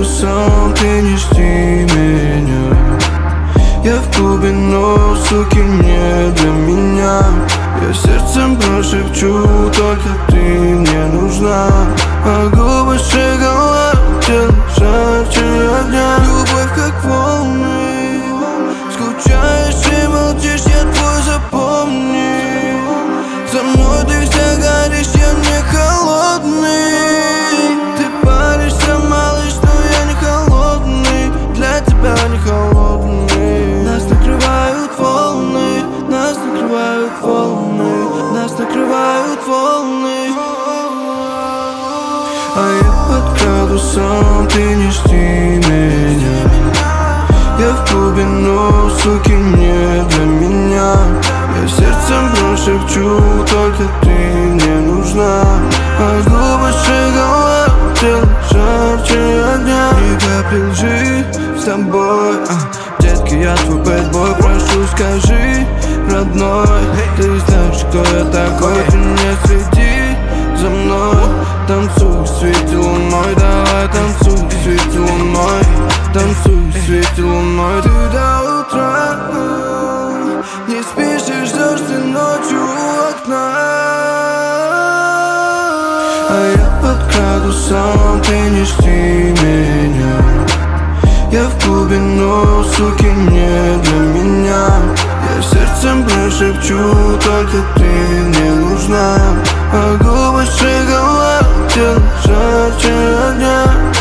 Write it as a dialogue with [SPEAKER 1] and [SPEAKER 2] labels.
[SPEAKER 1] градусам, ты не жди меня. Я в клубе, но, суки, не для меня. Я сердцем прошепчу, только ты мне нужна. А губы шоколад, тело жарче огня. Любовь как волны, скучаешь и молчишь, я твой, запомни. Со мной ты вся горишь, я не холодный. Ты паришься, малыш, но я не холодный. Для тебя не холодный. Нас накрывают волны, нас накрывают волны, нас накрывают волны. А я под градусом, ты не жди меня. Я в клубе, но, суки, не для меня. Я сердцем прошепчу, только ты мне нужна. А губы шоколад, тело жарче огня. Ни капли лжи с тобой, детки, я твой бэтбой. Прошу, скажи, родной, ты знаешь, кто я такой. Ты не следи за мной, танцуй в свете луной. Давай танцуй в свете луной, танцуй в свете луной. Ты до утра не спишь и ждешь ты ночью у окна. А я под градусом, ты не жди меня. Я в клубе, но, суки, не для меня. Я сердцем прошепчу, только ты мне нужна. А губы шоколад, тело жарче огня.